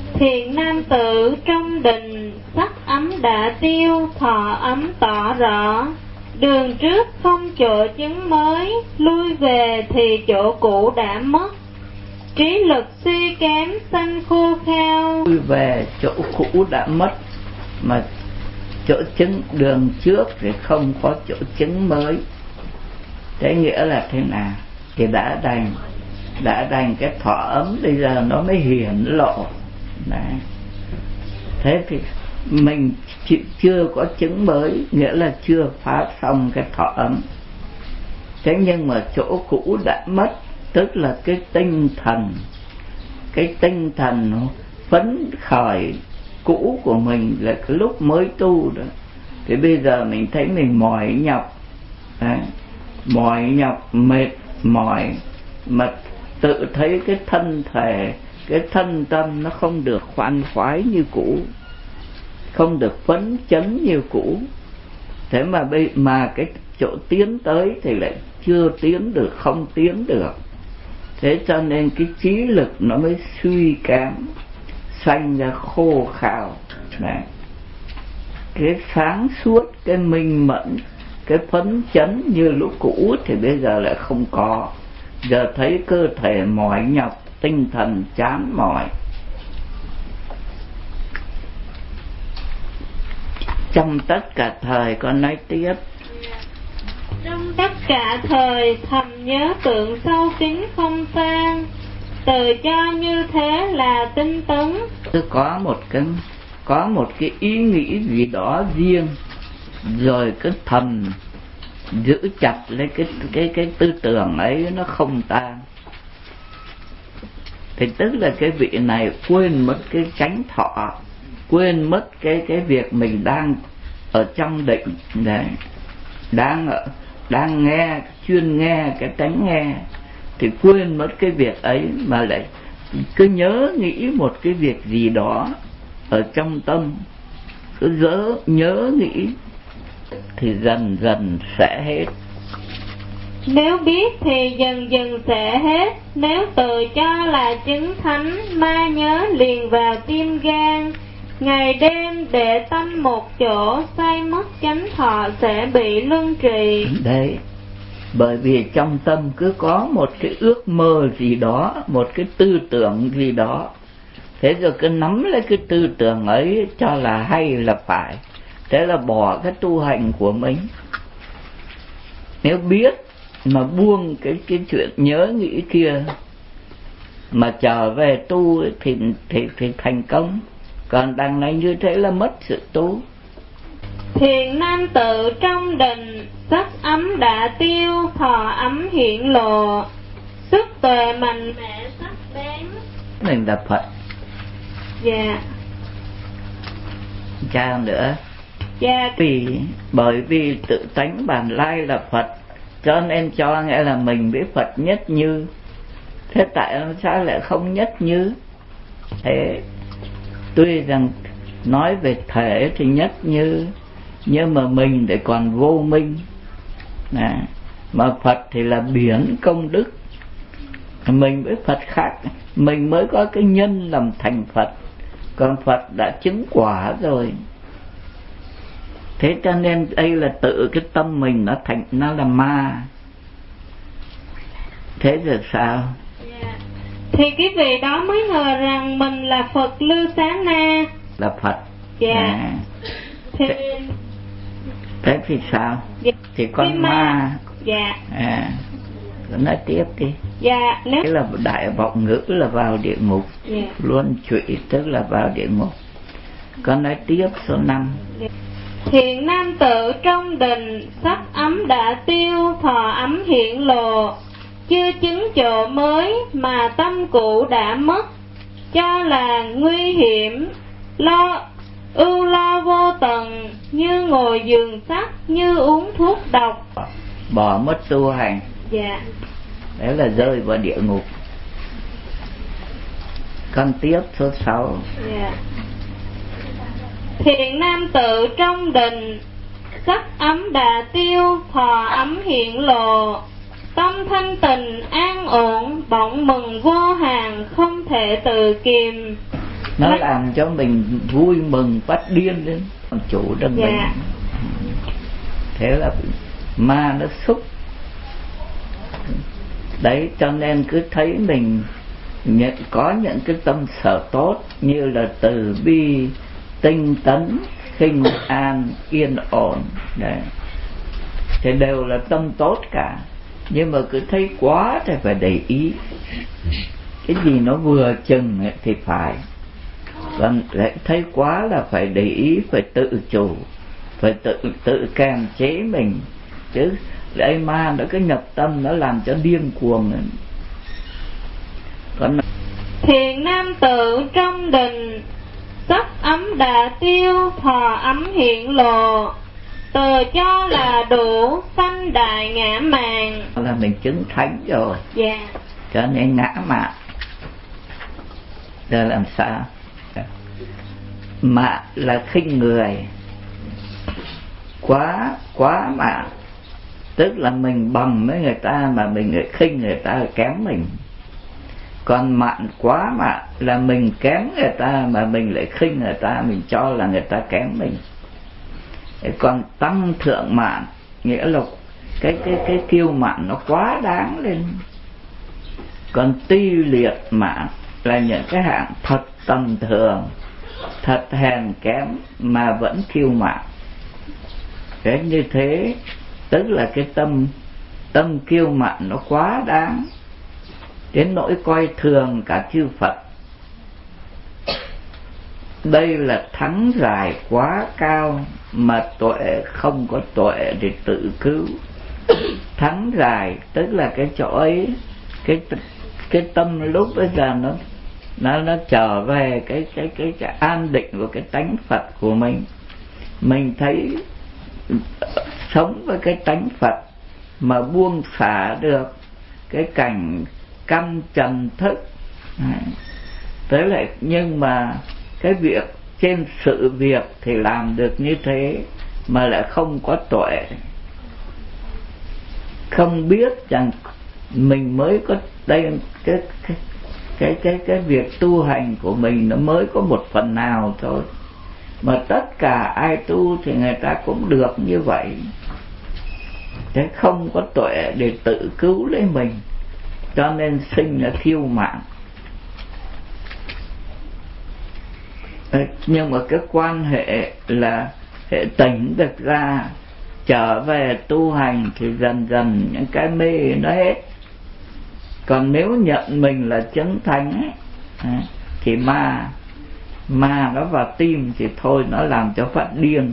Thiện nam tử trong đình, sắc ấm đã tiêu, thọ ấm tỏ rõ. Đường trước không chỗ chứng mới, lui về thì chỗ cũ đã mất. Trí lực suy kém sanh khô khao. Lui về chỗ cũ đã mất, mà chỗ chứng đường trước thì không có chỗ chứng mới. Thế nghĩa là thế nào? Thì đã đành cái thọ ấm bây giờ nó mới hiển lộ. Đấy. Thế thì mình chưa có chứng mới, nghĩa là chưa phá xong cái thọ ấm. Thế nhưng mà chỗ cũ đã mất, tức là cái tinh thần phấn khởi cũ của mình là cái lúc mới tu đó. Thì bây giờ mình thấy mình mỏi nhọc, mỏi nhọc mệt mỏi, mà tự thấy cái thân thể, cái thân tâm nó không được khoan khoái như cũ, không được phấn chấn như cũ. Thế mà cái chỗ tiến tới thì lại chưa tiến được, không tiến được. Thế cho nên cái trí lực nó mới suy kém, sanh ra khô khao. Đấy. Cái sáng suốt, cái minh mẫn, cái phấn chấn như lúc cũ thì bây giờ lại không có. Giờ thấy cơ thể mỏi nhọc, tinh thần chán mỏi. Trong tất cả thời, con nói tiếp. Trong tất cả thời thầm nhớ tượng sâu kín không tan, từ cho như thế là tinh tấn. Có một cái ý nghĩ gì đó riêng, rồi cái thầm giữ chặt lấy cái tư tưởng ấy, nó không tan. Thì tức là cái vị này quên mất cái chánh thọ, quên mất cái việc mình đang ở trong định đấy, đang nghe, chuyên nghe cái tánh nghe, thì quên mất cái việc ấy mà lại cứ nhớ nghĩ một cái việc gì đó ở trong tâm, cứ nhớ nghĩ, thì dần dần sẽ hết. Nếu biết thì dần dần sẽ hết. Nếu tự cho là chứng thánh, ma nhớ liền vào tim gan. Ngày đêm để tâm một chỗ, say mất chánh thọ sẽ bị luân trì. Đấy, bởi vì trong tâm cứ có một cái ước mơ gì đó, một cái tư tưởng gì đó. Thế rồi cứ nắm lấy cái tư tưởng ấy cho là hay là phải. Thế là bỏ cái tu hành của mình. Nếu biết mà buông cái chuyện nhớ nghĩ kia, mà trở về tu thì thành công. Còn đằng này như thế là mất sự tu. Thiện nam tự trong đình, sắc ấm đã tiêu, thọ ấm hiện lộ. Sức tuệ mạnh mẽ sắc bén. Mình là Phật. Dạ. Sao nữa? Dạ. Bởi vì tự tánh bản lai là Phật, cho nên cho nghĩa là mình với Phật nhất như. Thế tại sao lại không nhất như? Thế tuy rằng nói về thể thì nhất như, nhưng mà mình lại còn vô minh. Mà Phật thì là biển công đức. Mình với Phật khác, mình mới có cái nhân làm thành Phật, còn Phật đã chứng quả rồi. Thế cho nên đây là tự cái tâm mình nó là ma. Thế rồi sao? Thì cái vị đó mới ngờ rằng mình là Phật Lư Xá Na. Là Phật. Dạ. Thế thì sao? Dạ. Thì con ma. Dạ. Nói tiếp đi. Dạ. Nếu cái là đại vọng ngữ là vào địa ngục. Dạ. Luân trụy tức là vào địa ngục. Con nói tiếp số 5. Dạ. Thiện nam tử trong đình, sắc ấm đã tiêu, thọ ấm hiện lộ. Chưa chứng chỗ mới mà tâm cũ đã mất, cho là nguy hiểm, ưu lo vô tận, như ngồi giường sắt, như uống thuốc độc. Bỏ mất tu hành. Dạ. Đấy là rơi vào địa ngục. Con tiếp số 6. Dạ. Thiện nam tử trong đình, sắc ấm đã tiêu, thọ ấm hiện lộ. Tâm thanh tình an ổn, bỗng mừng vô hạn, không thể tự kìm. nó làm cho mình vui mừng phát điên lên, còn chủ được mình. Thế là ma nó xúc đấy. Cho nên cứ thấy mình có những cái tâm sở tốt như là từ bi, tinh tấn, khinh an, yên ổn đấy, thì đều là tâm tốt cả. Nhưng mà cứ thấy quá thì phải để ý, cái gì nó vừa chừng thì phải, còn thấy quá là phải để ý, phải tự chủ, phải tự kiềm chế mình, chứ để ma nó cứ nhập tâm, nó làm cho điên cuồng. Còn thiện nam tử trong đình, sắc ấm đã tiêu, thọ ấm hiện lộ, từ cho là đủ, sanh đại ngã mạn. Là mình chứng thánh rồi. Dạ. Cho nên ngã mạn là làm sao? Mạn là khinh người, quá mạn tức là mình bằng với người ta mà mình lại khinh người ta, kém mình. Còn mạn quá mạn là mình kém người ta mà mình lại khinh người ta, mình cho là người ta kém mình. Còn tăng thượng mạn nghĩa là cái kiêu mạn nó quá đáng lên. Còn ti liệt mạn là những cái hạng thật tầm thường, thật hèn kém mà vẫn kiêu mạn. Thế như thế tức là cái tâm kiêu mạn nó quá đáng đến nỗi coi thường cả chư Phật. Đây là thắng giải quá cao mà tuệ không có tuệ để tự cứu. Thắng giải tức là cái chỗ ấy, cái tâm lúc bây giờ nó trở về cái an định của cái tánh Phật của mình. Mình thấy sống với cái tánh Phật mà buông xả được cái cảnh căm trần thức. Tới lại nhưng mà cái việc trên sự việc thì làm được như thế mà lại không có tuệ, không biết rằng mình mới có đây, cái việc tu hành của mình nó mới có một phần nào thôi, mà tất cả ai tu thì người ta cũng được như vậy. Thế không có tuệ để tự cứu lấy mình, cho nên sinh là kiêu mạn. Nhưng mà cái quan hệ là hệ tỉnh được ra, trở về tu hành thì dần dần những cái mê nó hết. Còn nếu nhận mình là chứng thánh thì ma nó vào tim thì thôi, nó làm cho phát điên.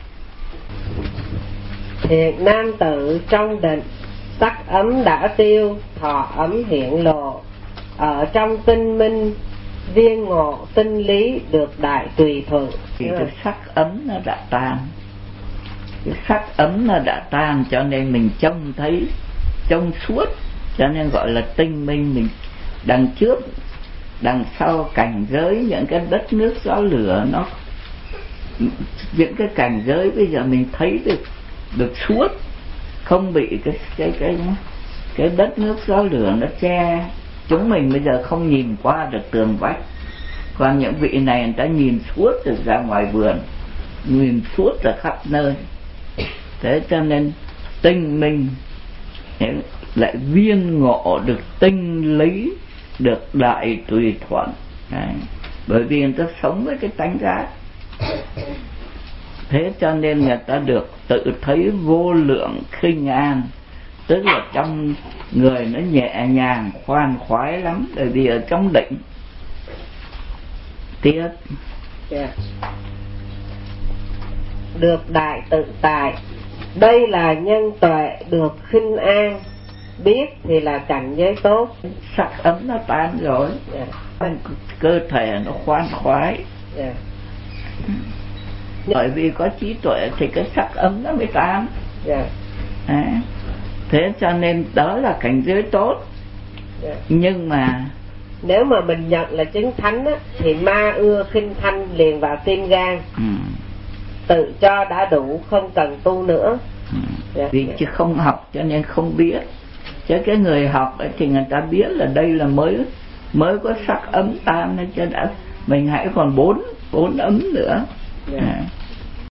Thiện nam tử trong định, sắc ấm đã tiêu, thọ ấm hiện lộ, ở trong tinh minh viên ngộ tinh lý được đại tùy thuận. Thì cái sắc ấm nó đã tan, cái sắc ấm nó đã tan, cho nên mình trông thấy trong suốt, cho nên gọi là tinh minh. Mình đằng trước đằng sau cảnh giới những cái đất nước gió lửa, nó những cái cảnh giới bây giờ mình thấy được suốt, không bị cái đất nước gió lửa nó che. Chúng mình bây giờ không nhìn qua được tường vách, còn những vị này người ta nhìn suốt được ra ngoài vườn, nhìn suốt ra khắp nơi. Thế cho nên tinh minh lại viên ngộ được tinh lý, được đại tùy thuận. Đấy. Bởi vì người ta sống với cái tánh giác. Thế cho nên người ta được tự thấy vô lượng khinh an, tức là trong người nó nhẹ nhàng khoan khoái lắm, bởi vì ở trong định. Tiếp được đại tự tại, đây là nhân tuệ được khinh an, biết thì là cảnh giới tốt. Sắc ấm nó tan rồi, cơ thể nó khoan khoái. Bởi vì có trí tuệ thì cái sắc ấm nó mới tan. Thế cho nên đó là cảnh giới tốt. Nhưng mà nếu mà mình nhận là chứng thánh á, thì ma ưa khinh thanh liền vào tim gan. Tự cho đã đủ, không cần tu nữa. Vì chứ không học cho nên không biết. Chứ cái người học ấy thì người ta biết là đây là mới có sắc ấm tan, nên cho mình hãy còn bốn ấm nữa.